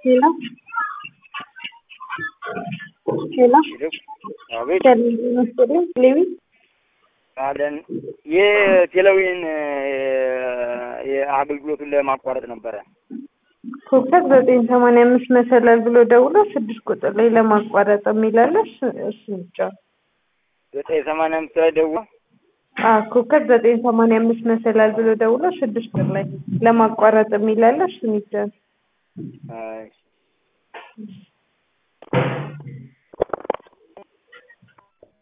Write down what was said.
ሄሎ ሄሎ አቤት መስሎኝ ሌዊ አለን የቴሌዊን የአገልግሎቱን ለማቋረጥ ነበረ። ኮከብ 985 መሰላል ብሎ ደውሎ 6 ቁጥር ላይ ለማቋረጥ የሚላለሽ እሱ ብቻ 985 ላይ ደውሎ ኮከብ 985 መሰላል ብሎ ደውሎ 6 ቁጥር ላይ ለማቋረጥ የሚላለሽ እሱ ብቻ። አይ